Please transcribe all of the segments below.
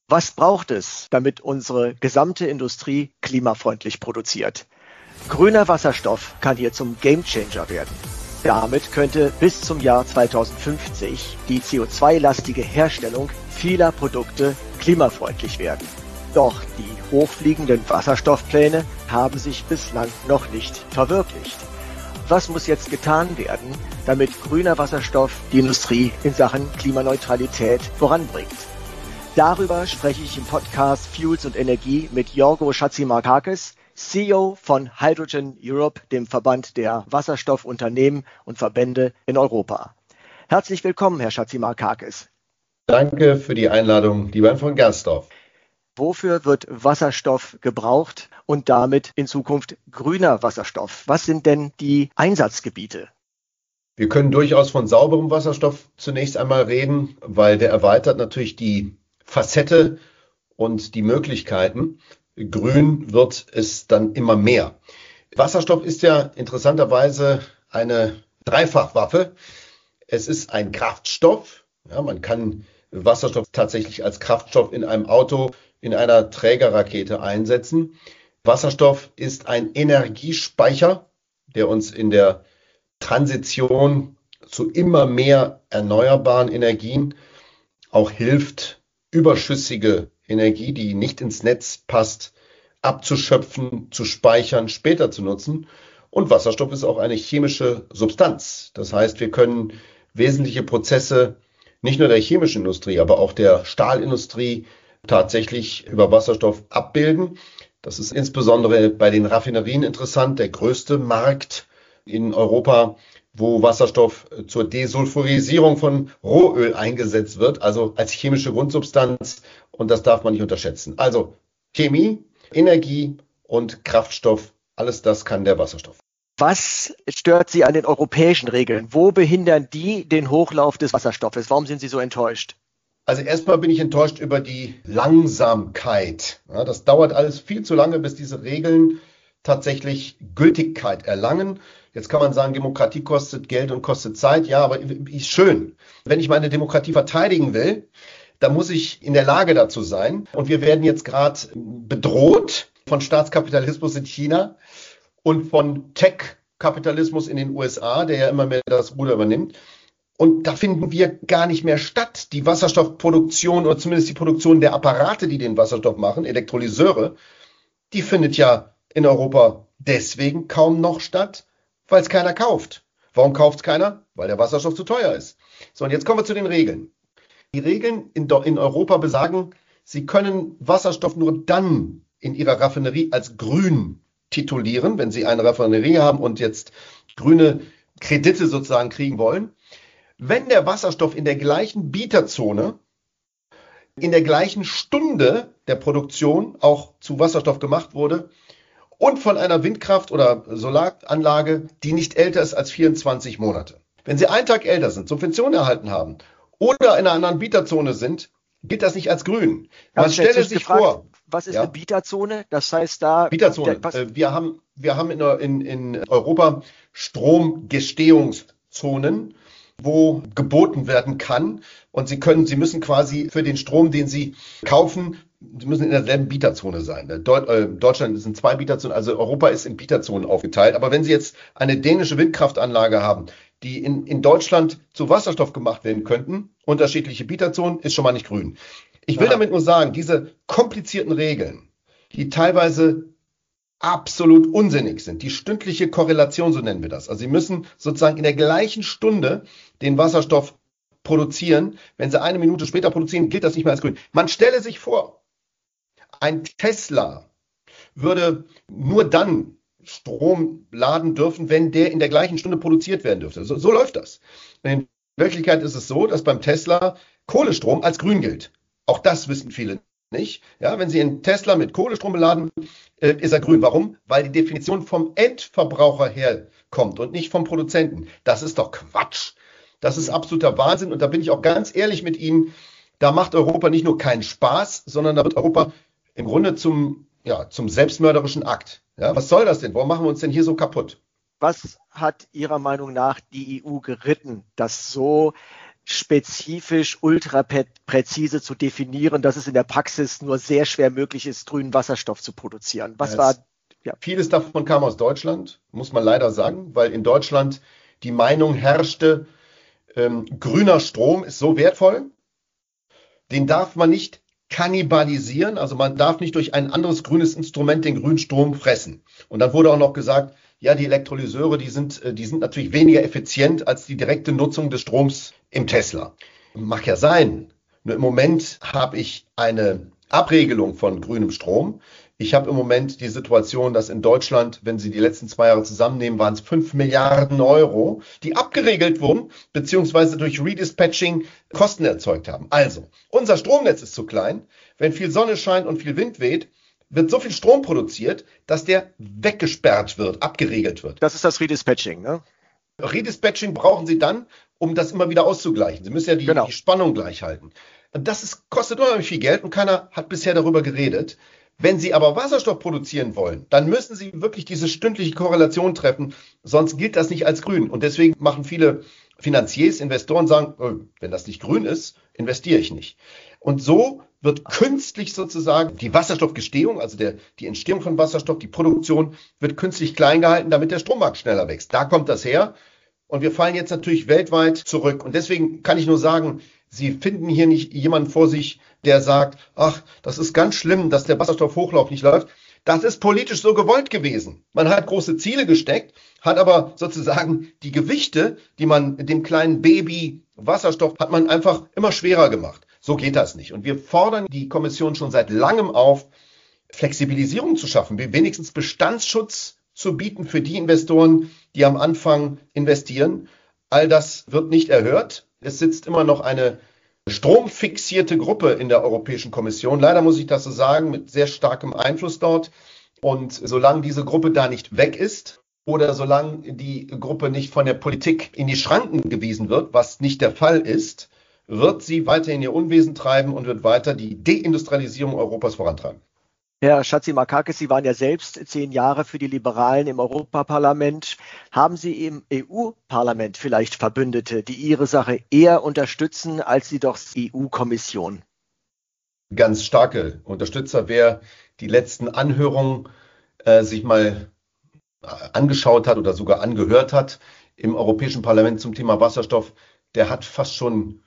Was braucht es, damit unsere gesamte Industrie klimafreundlich produziert? Grüner Wasserstoff kann hier zum Gamechanger werden. Damit könnte bis zum Jahr 2050 die CO2-lastige Herstellung vieler Produkte klimafreundlich werden. Doch die hochfliegenden Wasserstoffpläne haben sich bislang noch nicht verwirklicht. Was muss jetzt getan werden, damit grüner Wasserstoff die Industrie in Sachen Klimaneutralität voranbringt? Darüber spreche ich im Podcast Fuels und Energie mit Jorgo Chatzimarkakis, CEO von Hydrogen Europe, dem Verband der Wasserstoffunternehmen und Verbände in Europa. Herzlich willkommen, Herr Chatzimarkakis. Danke für die Einladung, lieber Herr von Gersdorf. Wofür wird Wasserstoff gebraucht und damit in Zukunft grüner Wasserstoff? Was sind denn die Einsatzgebiete? Wir können durchaus von sauberem Wasserstoff zunächst einmal reden, weil der erweitert natürlich die Facette und die Möglichkeiten. Grün wird es dann immer mehr. Wasserstoff ist ja interessanterweise eine Dreifachwaffe. Es ist ein Kraftstoff. Ja, man kann Wasserstoff tatsächlich als Kraftstoff in einem Auto, in einer Trägerrakete einsetzen. Wasserstoff ist ein Energiespeicher, der uns in der Transition zu immer mehr erneuerbaren Energien auch hilft, überschüssige Energie, die nicht ins Netz passt, abzuschöpfen, zu speichern, später zu nutzen. Und Wasserstoff ist auch eine chemische Substanz. Das heißt, wir können wesentliche Prozesse nicht nur der chemischen Industrie, aber auch der Stahlindustrie tatsächlich über Wasserstoff abbilden. Das ist insbesondere bei den Raffinerien interessant, der größte Markt in Europa, wo Wasserstoff zur Desulfurisierung von Rohöl eingesetzt wird, also als chemische Grundsubstanz. Und das darf man nicht unterschätzen. Also Chemie, Energie und Kraftstoff, alles das kann der Wasserstoff. Was stört Sie an den europäischen Regeln? Wo behindern die den Hochlauf des Wasserstoffes? Warum sind Sie so enttäuscht? Also erstmal bin ich enttäuscht über die Langsamkeit. Ja, das dauert alles viel zu lange, bis diese Regeln tatsächlich Gültigkeit erlangen. Jetzt kann man sagen, Demokratie kostet Geld und kostet Zeit. Ja, aber ist schön. Wenn ich meine Demokratie verteidigen will, dann muss ich in der Lage dazu sein. Und wir werden jetzt gerade bedroht von Staatskapitalismus in China und von Tech-Kapitalismus in den USA, der ja immer mehr das Ruder übernimmt. Und da finden wir gar nicht mehr statt. Die Wasserstoffproduktion oder zumindest die Produktion der Apparate, die den Wasserstoff machen, Elektrolyseure, die findet ja in Europa deswegen kaum noch statt, weil es keiner kauft. Warum kauft es keiner? Weil der Wasserstoff zu teuer ist. So, und jetzt kommen wir zu den Regeln. Die Regeln in Europa besagen, Sie können Wasserstoff nur dann in Ihrer Raffinerie als grün titulieren, wenn Sie eine Raffinerie haben und jetzt grüne Kredite sozusagen kriegen wollen, wenn der Wasserstoff in der gleichen Bieterzone, in der gleichen Stunde der Produktion auch zu Wasserstoff gemacht wurde und von einer Windkraft- oder Solaranlage, die nicht älter ist als 24 Monate. Wenn Sie einen Tag älter sind, Subventionen erhalten haben oder in einer anderen Bieterzone sind, gilt das nicht als grün. Man stelle sich vor. Was ist eine Bieterzone? Das heißt da... Bieterzone. Wir haben in Europa Stromgestehungszonen, wo geboten werden kann. Und Sie müssen quasi für den Strom, den Sie kaufen, Sie müssen in derselben Bieterzone sein. Deutschland sind 2 Bieterzonen, also Europa ist in Bieterzonen aufgeteilt. Aber wenn Sie jetzt eine dänische Windkraftanlage haben, die in Deutschland zu Wasserstoff gemacht werden könnten, unterschiedliche Bieterzonen, ist schon mal nicht grün. Ich will damit nur sagen, diese komplizierten Regeln, die teilweise absolut unsinnig sind, die stündliche Korrelation, so nennen wir das. Also Sie müssen sozusagen in der gleichen Stunde den Wasserstoff produzieren. Wenn Sie eine Minute später produzieren, gilt das nicht mehr als grün. Man stelle sich vor, ein Tesla würde nur dann Strom laden dürfen, wenn der in der gleichen Stunde produziert werden dürfte. So läuft das. In Wirklichkeit ist es so, dass beim Tesla Kohlestrom als grün gilt. Auch das wissen viele nicht. Ja, wenn Sie einen Tesla mit Kohlestrom beladen, ist er grün. Warum? Weil die Definition vom Endverbraucher herkommt und nicht vom Produzenten. Das ist doch Quatsch. Das ist absoluter Wahnsinn. Und da bin ich auch ganz ehrlich mit Ihnen. Da macht Europa nicht nur keinen Spaß, sondern da wird Europa im Grunde zum selbstmörderischen Akt. Ja, was soll das denn? Warum machen wir uns denn hier so kaputt? Was hat Ihrer Meinung nach die EU geritten, dass so spezifisch ultra präzise zu definieren, dass es in der Praxis nur sehr schwer möglich ist, grünen Wasserstoff zu produzieren. Vieles davon kam aus Deutschland, muss man leider sagen, weil in Deutschland die Meinung herrschte, grüner Strom ist so wertvoll, den darf man nicht kannibalisieren, also man darf nicht durch ein anderes grünes Instrument den grünen Strom fressen. Und dann wurde auch noch gesagt, ja, die Elektrolyseure, die sind natürlich weniger effizient als die direkte Nutzung des Stroms im Tesla. Mag ja sein. Nur im Moment habe ich eine Abregelung von grünem Strom. Ich habe im Moment die Situation, dass in Deutschland, wenn Sie die letzten 2 Jahre zusammennehmen, waren es 5 Milliarden Euro, die abgeregelt wurden, beziehungsweise durch Redispatching Kosten erzeugt haben. Also, unser Stromnetz ist zu klein. Wenn viel Sonne scheint und viel Wind weht, wird so viel Strom produziert, dass der weggesperrt wird, abgeregelt wird. Das ist das Redispatching, ne? Redispatching brauchen Sie dann, um das immer wieder auszugleichen. Sie müssen ja die Spannung gleich halten. Und das kostet unheimlich viel Geld und keiner hat bisher darüber geredet. Wenn Sie aber Wasserstoff produzieren wollen, dann müssen Sie wirklich diese stündliche Korrelation treffen, sonst gilt das nicht als grün. Und deswegen machen viele Finanziers, Investoren sagen, oh, wenn das nicht grün ist, investiere ich nicht. Und so wird künstlich sozusagen die Wasserstoffgestehung, also die Entstehung von Wasserstoff, die Produktion, wird künstlich klein gehalten, damit der Strommarkt schneller wächst. Da kommt das her. Und wir fallen jetzt natürlich weltweit zurück. Und deswegen kann ich nur sagen, Sie finden hier nicht jemanden vor sich, der sagt, ach, das ist ganz schlimm, dass der Wasserstoffhochlauf nicht läuft. Das ist politisch so gewollt gewesen. Man hat große Ziele gesteckt, hat aber sozusagen die Gewichte, die man dem kleinen Baby Wasserstoff, hat man einfach immer schwerer gemacht. So geht das nicht. Und wir fordern die Kommission schon seit langem auf, Flexibilisierung zu schaffen, wenigstens Bestandsschutz zu bieten für die Investoren, die am Anfang investieren. All das wird nicht erhört. Es sitzt immer noch eine stromfixierte Gruppe in der Europäischen Kommission. Leider muss ich das so sagen, mit sehr starkem Einfluss dort. Und solange diese Gruppe da nicht weg ist oder solange die Gruppe nicht von der Politik in die Schranken gewiesen wird, was nicht der Fall ist, wird sie weiterhin ihr Unwesen treiben und wird weiter die Deindustrialisierung Europas vorantreiben. Herr Chatzimarkakis, Sie waren ja selbst 10 Jahre für die Liberalen im Europaparlament. Haben Sie im EU-Parlament vielleicht Verbündete, die Ihre Sache eher unterstützen als die EU-Kommission? Ganz starke Unterstützer. Wer die letzten Anhörungen sich mal angeschaut hat oder sogar angehört hat im Europäischen Parlament zum Thema Wasserstoff, der hat fast schon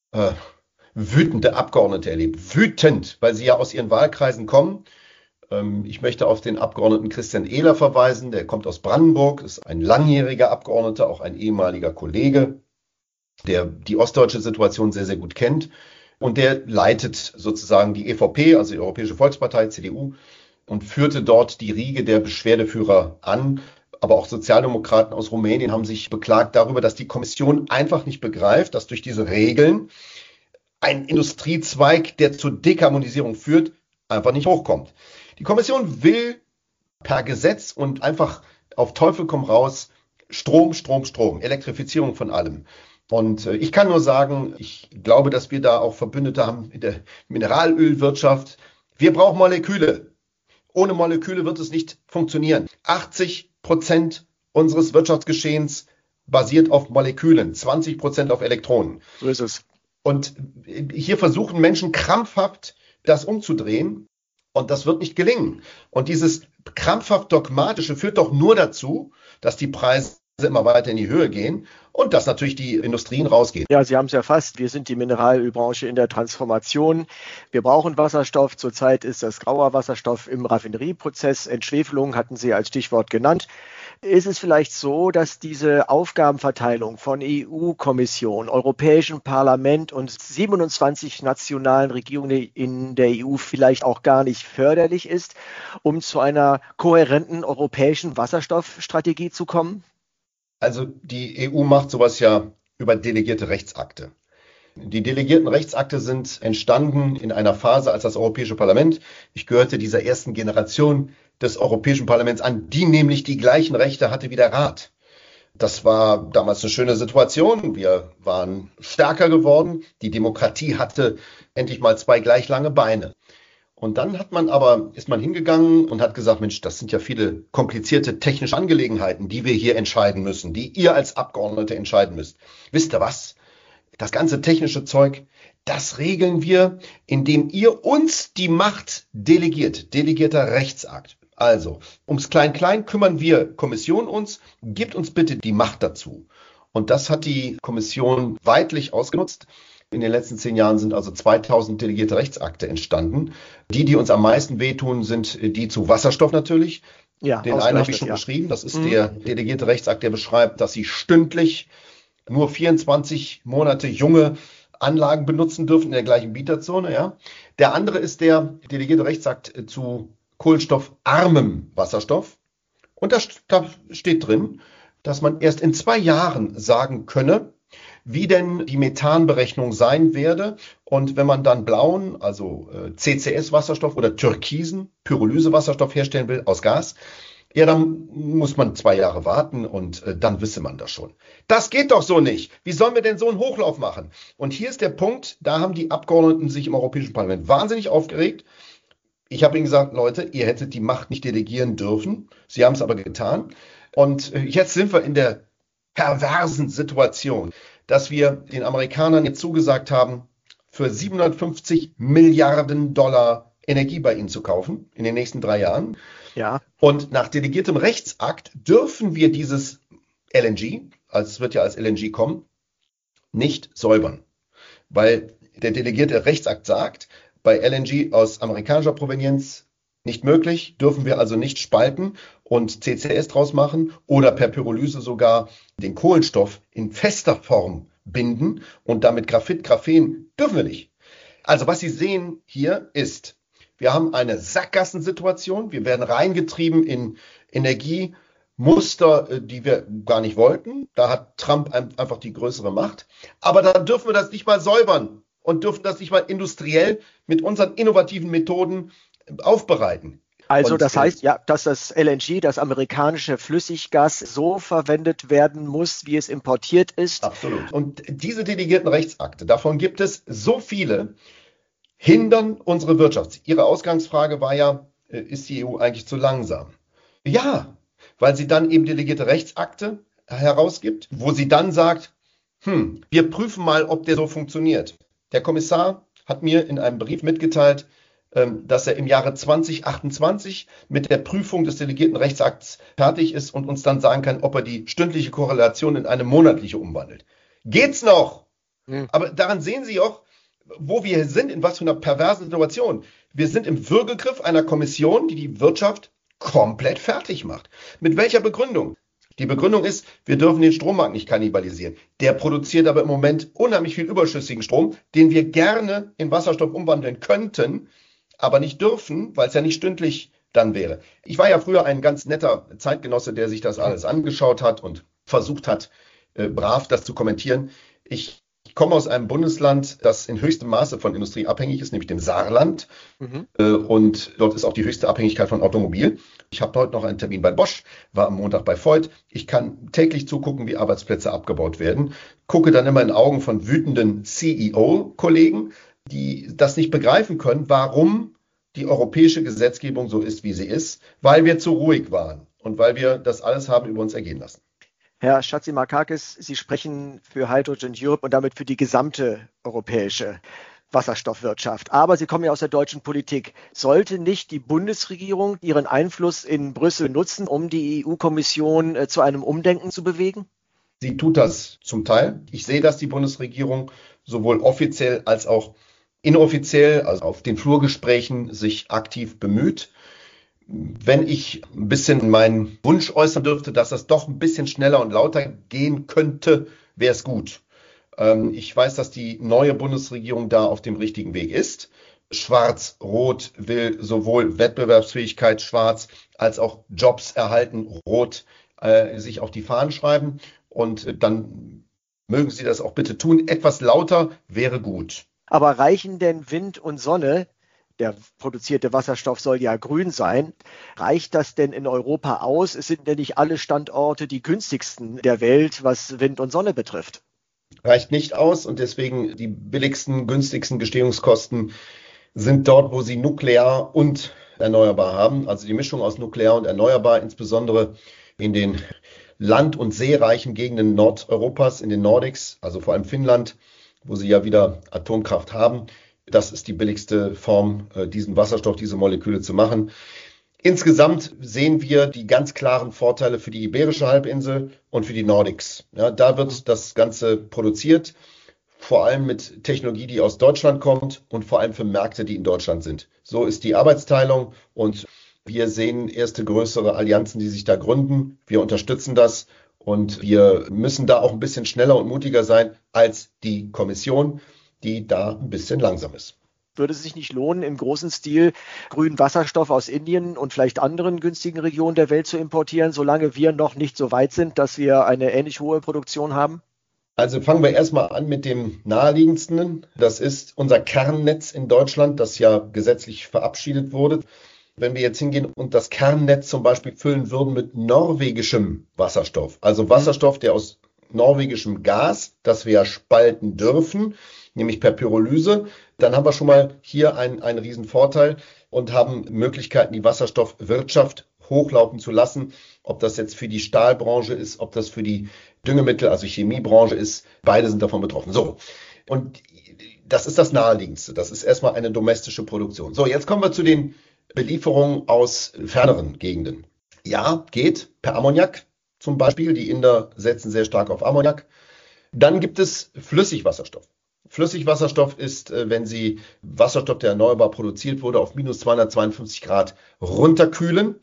wütende Abgeordnete erlebt. Wütend, weil sie ja aus ihren Wahlkreisen kommen. Ich möchte auf den Abgeordneten Christian Ehler verweisen. Der kommt aus Brandenburg, ist ein langjähriger Abgeordneter, auch ein ehemaliger Kollege, der die ostdeutsche Situation sehr, sehr gut kennt. Und der leitet sozusagen die EVP, also die Europäische Volkspartei, CDU, und führte dort die Riege der Beschwerdeführer an. Aber auch Sozialdemokraten aus Rumänien haben sich beklagt darüber, dass die Kommission einfach nicht begreift, dass durch diese Regeln ein Industriezweig, der zur Dekarbonisierung führt, einfach nicht hochkommt. Die Kommission will per Gesetz und einfach auf Teufel komm raus Strom, Strom, Strom, Elektrifizierung von allem. Und ich kann nur sagen, ich glaube, dass wir da auch Verbündete haben in der Mineralölwirtschaft. Wir brauchen Moleküle. Ohne Moleküle wird es nicht funktionieren. 80% unseres Wirtschaftsgeschehens basiert auf Molekülen, 20% auf Elektronen. So ist es. Und hier versuchen Menschen krampfhaft, das umzudrehen. Und das wird nicht gelingen. Und dieses krampfhaft Dogmatische führt doch nur dazu, dass die Preise immer weiter in die Höhe gehen und dass natürlich die Industrien rausgehen. Ja, Sie haben es erfasst. Wir sind die Mineralölbranche in der Transformation. Wir brauchen Wasserstoff. Zurzeit ist das grauer Wasserstoff im Raffinerieprozess. Entschwefelung hatten Sie als Stichwort genannt. Ist es vielleicht so, dass diese Aufgabenverteilung von EU-Kommission, Europäischem Parlament und 27 nationalen Regierungen in der EU vielleicht auch gar nicht förderlich ist, um zu einer kohärenten europäischen Wasserstoffstrategie zu kommen? Also die EU macht sowas ja über delegierte Rechtsakte. Die delegierten Rechtsakte sind entstanden in einer Phase, als das Europäische Parlament, ich gehörte dieser ersten Generation des Europäischen Parlaments an, die nämlich die gleichen Rechte hatte wie der Rat. Das war damals eine schöne Situation. Wir waren stärker geworden. Die Demokratie hatte endlich mal 2 gleich lange Beine. Und dann ist man hingegangen und hat gesagt, Mensch, das sind ja viele komplizierte technische Angelegenheiten, die wir hier entscheiden müssen, die ihr als Abgeordnete entscheiden müsst. Wisst ihr was? das ganze technische Zeug, das regeln wir, indem ihr uns die Macht delegiert. Delegierter Rechtsakt. Also, ums Klein-Klein kümmern wir Kommission uns, gibt uns bitte die Macht dazu. Und das hat die Kommission weitlich ausgenutzt. In den letzten 10 Jahren sind also 2000 delegierte Rechtsakte entstanden. Die uns am meisten wehtun, sind die zu Wasserstoff natürlich. Ja, den einen habe ich schon beschrieben. Das ist der delegierte Rechtsakt, der beschreibt, dass Sie stündlich nur 24 Monate junge Anlagen benutzen dürfen in der gleichen Bieterzone. Ja. Der andere ist der delegierte Rechtsakt zu kohlenstoffarmem Wasserstoff. Und da steht drin, dass man erst in 2 Jahren sagen könne, wie denn die Methanberechnung sein werde. Und wenn man dann blauen, also CCS-Wasserstoff oder türkisen Pyrolysewasserstoff herstellen will aus Gas, ja, dann muss man 2 Jahre warten und dann wisse man das schon. Das geht doch so nicht. Wie sollen wir denn so einen Hochlauf machen? Und hier ist der Punkt, da haben die Abgeordneten sich im Europäischen Parlament wahnsinnig aufgeregt. Ich habe ihnen gesagt, Leute, ihr hättet die Macht nicht delegieren dürfen. Sie haben es aber getan. Und jetzt sind wir in der perversen Situation, dass wir den Amerikanern jetzt zugesagt haben, für 750 Milliarden Dollar Energie bei ihnen zu kaufen in den nächsten 3 Jahren. Ja. Und nach delegiertem Rechtsakt dürfen wir dieses LNG, also es wird ja als LNG kommen, nicht säubern. Weil der delegierte Rechtsakt sagt, bei LNG aus amerikanischer Provenienz nicht möglich, dürfen wir also nicht spalten und CCS draus machen oder per Pyrolyse sogar den Kohlenstoff in fester Form binden und damit Graphit, Graphen dürfen wir nicht. Also was Sie sehen hier ist, wir haben eine Sackgassensituation, wir werden reingetrieben in Energiemuster, die wir gar nicht wollten. Da hat Trump einfach die größere Macht. Aber da dürfen wir das nicht mal säubern und dürfen das nicht mal industriell mit unseren innovativen Methoden aufbereiten. Also das heißt ja, dass das LNG, das amerikanische Flüssiggas, so verwendet werden muss, wie es importiert ist. Absolut. Und diese delegierten Rechtsakte, davon gibt es so viele, hindern unsere Wirtschaft. Ihre Ausgangsfrage war ja, ist die EU eigentlich zu langsam? Ja, weil sie dann eben delegierte Rechtsakte herausgibt, wo sie dann sagt, wir prüfen mal, ob der so funktioniert. Der Kommissar hat mir in einem Brief mitgeteilt, dass er im Jahre 2028 mit der Prüfung des delegierten Rechtsakts fertig ist und uns dann sagen kann, ob er die stündliche Korrelation in eine monatliche umwandelt. Geht's noch? Aber daran sehen Sie auch, wo wir sind, in was für einer perversen Situation. Wir sind im Würgegriff einer Kommission, die die Wirtschaft komplett fertig macht. Mit welcher Begründung? Die Begründung ist, wir dürfen den Strommarkt nicht kannibalisieren. Der produziert aber im Moment unheimlich viel überschüssigen Strom, den wir gerne in Wasserstoff umwandeln könnten, aber nicht dürfen, weil es ja nicht stündlich dann wäre. Ich war ja früher ein ganz netter Zeitgenosse, der sich das alles angeschaut hat und versucht hat, brav das zu kommentieren. Ich komme aus einem Bundesland, das in höchstem Maße von Industrie abhängig ist, nämlich dem Saarland. Und dort ist auch die höchste Abhängigkeit von Automobil. Ich habe heute noch einen Termin bei Bosch, war am Montag bei Voith. Ich kann täglich zugucken, wie Arbeitsplätze abgebaut werden. Gucke dann immer in Augen von wütenden CEO-Kollegen, die das nicht begreifen können, warum die europäische Gesetzgebung so ist, wie sie ist, weil wir zu ruhig waren und weil wir das alles haben über uns ergehen lassen. Herr Chatzimarkakis, Sie sprechen für Hydrogen Europe und damit für die gesamte europäische Wasserstoffwirtschaft. Aber Sie kommen ja aus der deutschen Politik. Sollte nicht die Bundesregierung ihren Einfluss in Brüssel nutzen, um die EU-Kommission zu einem Umdenken zu bewegen? Sie tut das zum Teil. Ich sehe, dass die Bundesregierung sowohl offiziell als auch inoffiziell, also auf den Flurgesprächen, sich aktiv bemüht. Wenn ich ein bisschen meinen Wunsch äußern dürfte, dass das doch ein bisschen schneller und lauter gehen könnte, wäre es gut. Ich weiß, dass die neue Bundesregierung da auf dem richtigen Weg ist. Schwarz-Rot will sowohl Wettbewerbsfähigkeit schwarz als auch Jobs erhalten, rot sich auf die Fahnen schreiben. Und dann mögen Sie das auch bitte tun. Etwas lauter wäre gut. Aber reichen denn Wind und Sonne? Der produzierte Wasserstoff soll ja grün sein. Reicht das denn in Europa aus? Es sind ja nicht alle Standorte die günstigsten der Welt, was Wind und Sonne betrifft. Reicht nicht aus und deswegen die billigsten, günstigsten Gestehungskosten sind dort, wo Sie nuklear und erneuerbar haben. Also die Mischung aus nuklear und erneuerbar, insbesondere in den land- und seereichen Gegenden Nordeuropas, in den Nordics, also vor allem Finnland, wo sie ja wieder Atomkraft haben. Das ist die billigste Form, diesen Wasserstoff, diese Moleküle zu machen. Insgesamt sehen wir die ganz klaren Vorteile für die Iberische Halbinsel und für die Nordics. Ja, da wird das Ganze produziert, vor allem mit Technologie, die aus Deutschland kommt und vor allem für Märkte, die in Deutschland sind. So ist die Arbeitsteilung und wir sehen erste größere Allianzen, die sich da gründen. Wir unterstützen das und wir müssen da auch ein bisschen schneller und mutiger sein als die Kommission, die da ein bisschen langsam ist. Würde es sich nicht lohnen, im großen Stil grünen Wasserstoff aus Indien und vielleicht anderen günstigen Regionen der Welt zu importieren, solange wir noch nicht so weit sind, dass wir eine ähnlich hohe Produktion haben? Also fangen wir erstmal an mit dem naheliegendsten. Das ist unser Kernnetz in Deutschland, das ja gesetzlich verabschiedet wurde. Wenn wir jetzt hingehen und das Kernnetz zum Beispiel füllen würden mit norwegischem Wasserstoff, also Wasserstoff, der aus norwegischem Gas, das wir ja spalten dürfen, nämlich per Pyrolyse, dann haben wir schon mal hier einen riesen Vorteil und haben Möglichkeiten, die Wasserstoffwirtschaft hochlaufen zu lassen. Ob das jetzt für die Stahlbranche ist, ob das für die Düngemittel, also Chemiebranche ist, beide sind davon betroffen. So, und das ist das Naheliegendste. Das ist erstmal eine domestische Produktion. So, jetzt kommen wir zu den Belieferungen aus ferneren Gegenden. Ja, geht per Ammoniak zum Beispiel. Die Inder setzen sehr stark auf Ammoniak. Dann gibt es Flüssigwasserstoff. Flüssigwasserstoff ist, wenn Sie Wasserstoff, der erneuerbar produziert wurde, auf minus 252 Grad runterkühlen.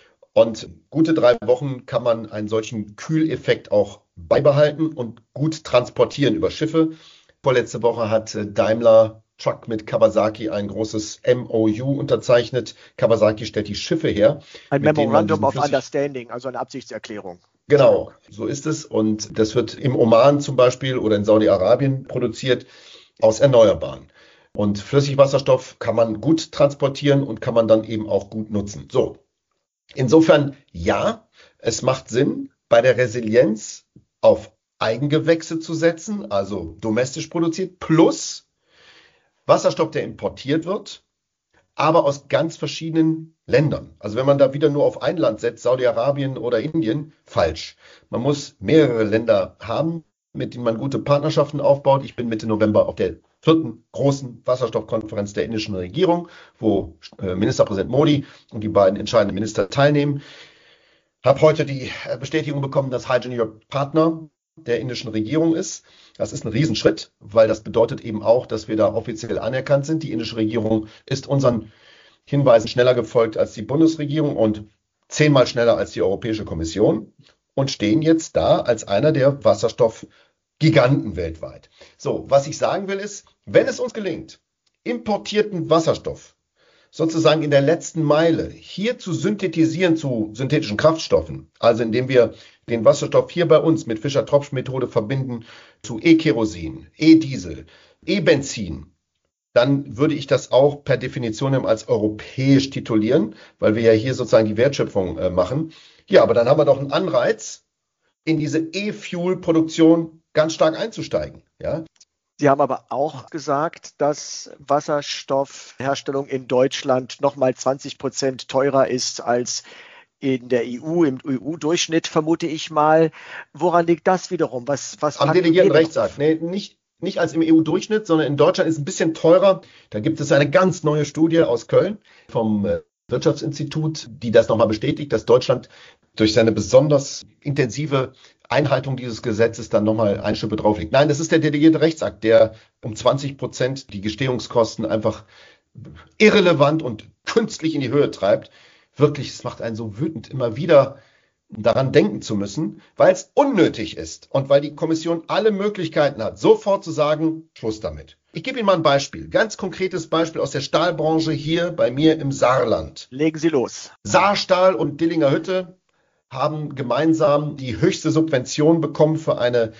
Und gute 3 Wochen kann man einen solchen Kühleffekt auch beibehalten und gut transportieren über Schiffe. Vorletzte Woche hat Daimler Truck mit Kawasaki ein großes MOU unterzeichnet. Kawasaki stellt die Schiffe her. Ein Memorandum of Understanding, also eine Absichtserklärung. Genau, so ist es. Und das wird im Oman zum Beispiel oder in Saudi-Arabien produziert aus Erneuerbaren. Und Flüssigwasserstoff kann man gut transportieren und kann man dann eben auch gut nutzen. So, insofern ja, es macht Sinn, bei der Resilienz auf Eigengewächse zu setzen, also domestisch produziert, plus Wasserstoff, der importiert wird, aber aus ganz verschiedenen Ländern. Also wenn man da wieder nur auf ein Land setzt, Saudi-Arabien oder Indien, falsch. Man muss mehrere Länder haben, mit denen man gute Partnerschaften aufbaut. Ich bin Mitte November auf der 4. großen Wasserstoffkonferenz der indischen Regierung, wo Ministerpräsident Modi und die beiden entscheidenden Minister teilnehmen. Habe heute die Bestätigung bekommen, dass Hydrogen Europe Partner der indischen Regierung ist. Das ist ein Riesenschritt, weil das bedeutet eben auch, dass wir da offiziell anerkannt sind. Die indische Regierung ist unseren Hinweisen schneller gefolgt als die Bundesregierung und 10-mal schneller als die Europäische Kommission und stehen jetzt da als einer der Wasserstoffgiganten weltweit. So, was ich sagen will ist, wenn es uns gelingt, importierten Wasserstoff sozusagen in der letzten Meile hier zu synthetisieren zu synthetischen Kraftstoffen, also indem wir den Wasserstoff hier bei uns mit Fischer-Tropsch-Methode verbinden zu E-Kerosin, E-Diesel, E-Benzin, dann würde ich das auch per Definition als europäisch titulieren, weil wir ja hier sozusagen die Wertschöpfung machen. Ja, aber dann haben wir doch einen Anreiz, in diese E-Fuel-Produktion ganz stark einzusteigen. Ja? Sie haben aber auch gesagt, dass Wasserstoffherstellung in Deutschland nochmal 20% teurer ist als in der EU, im EU-Durchschnitt, vermute ich mal. Woran liegt das wiederum? Was am delegierten Rechtsakt? Nee, nicht als im EU-Durchschnitt, sondern in Deutschland ist es ein bisschen teurer. Da gibt es eine ganz neue Studie aus Köln vom Wirtschaftsinstitut, die das nochmal bestätigt, dass Deutschland durch seine besonders intensive Einhaltung dieses Gesetzes dann nochmal eine Schippe drauflegt. Nein, das ist der delegierte Rechtsakt, der um 20% die Gestehungskosten einfach irrelevant und künstlich in die Höhe treibt. Wirklich, es macht einen so wütend, immer wieder daran denken zu müssen, weil es unnötig ist und weil die Kommission alle Möglichkeiten hat, sofort zu sagen, Schluss damit. Ich gebe Ihnen mal ein Beispiel, ganz konkretes Beispiel aus der Stahlbranche hier bei mir im Saarland. Legen Sie los. Saarstahl und Dillinger Hütte haben gemeinsam die höchste Subvention bekommen für eine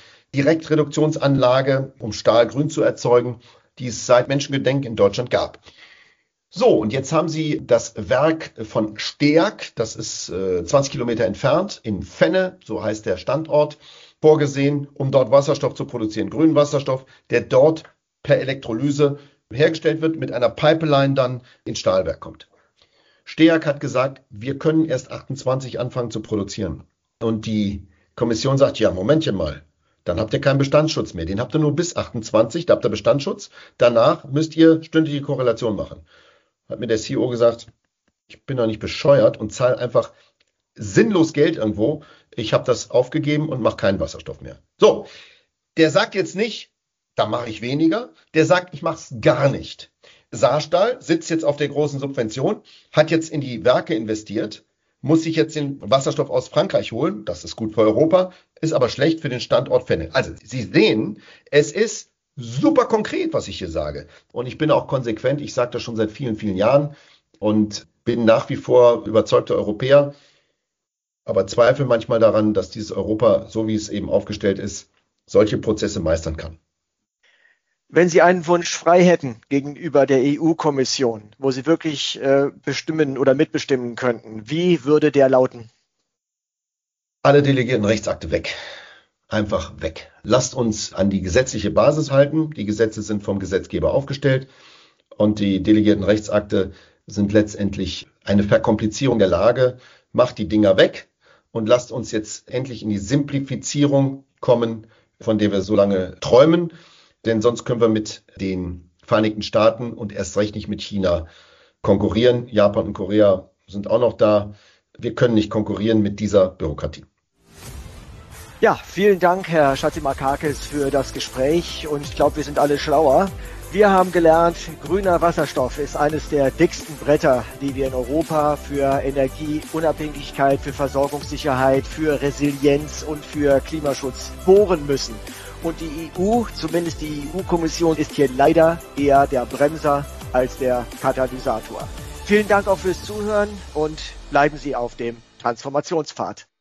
Direktreduktionsanlage, um Stahl grün zu erzeugen, die es seit Menschengedenk in Deutschland gab. So, und jetzt haben sie das Werk von Steag, das ist 20 Kilometer entfernt, in Fenne, so heißt der Standort, vorgesehen, um dort Wasserstoff zu produzieren, grünen Wasserstoff, der dort per Elektrolyse hergestellt wird, mit einer Pipeline dann ins Stahlwerk kommt. Steag hat gesagt, wir können erst 28 anfangen zu produzieren. Und die Kommission sagt, ja, Momentchen mal, Dann habt ihr keinen Bestandsschutz mehr. Den habt ihr nur bis 28, da habt ihr Bestandsschutz. Danach müsst ihr stündliche Korrelation machen. Hat mir der CEO gesagt, ich bin doch nicht bescheuert und zahle einfach sinnlos Geld irgendwo. Ich habe das aufgegeben und mache keinen Wasserstoff mehr. So, der sagt jetzt nicht, da mache ich weniger. Der sagt, ich mache es gar nicht. Saarstahl sitzt jetzt auf der großen Subvention, hat jetzt in die Werke investiert, muss sich jetzt den Wasserstoff aus Frankreich holen. Das ist gut für Europa, ist aber schlecht für den Standort Fenne. Also Sie sehen, es ist super konkret, was ich hier sage. Und ich bin auch konsequent. Ich sage das schon seit vielen, vielen Jahren und bin nach wie vor überzeugter Europäer, aber zweifle manchmal daran, dass dieses Europa, so wie es eben aufgestellt ist, solche Prozesse meistern kann. Wenn Sie einen Wunsch frei hätten gegenüber der EU-Kommission, wo Sie wirklich bestimmen oder mitbestimmen könnten, wie würde der lauten? Alle delegierten Rechtsakte weg. Einfach weg. Lasst uns an die gesetzliche Basis halten. Die Gesetze sind vom Gesetzgeber aufgestellt und die delegierten Rechtsakte sind letztendlich eine Verkomplizierung der Lage. Macht die Dinger weg und lasst uns jetzt endlich in die Simplifizierung kommen, von der wir so lange träumen. Denn sonst können wir mit den Vereinigten Staaten und erst recht nicht mit China konkurrieren. Japan und Korea sind auch noch da. Wir können nicht konkurrieren mit dieser Bürokratie. Ja, vielen Dank, Herr Chatzimarkakis, für das Gespräch und ich glaube, wir sind alle schlauer. Wir haben gelernt, grüner Wasserstoff ist eines der dicksten Bretter, die wir in Europa für Energieunabhängigkeit, für Versorgungssicherheit, für Resilienz und für Klimaschutz bohren müssen. Und die EU, zumindest die EU-Kommission, ist hier leider eher der Bremser als der Katalysator. Vielen Dank auch fürs Zuhören und bleiben Sie auf dem Transformationspfad.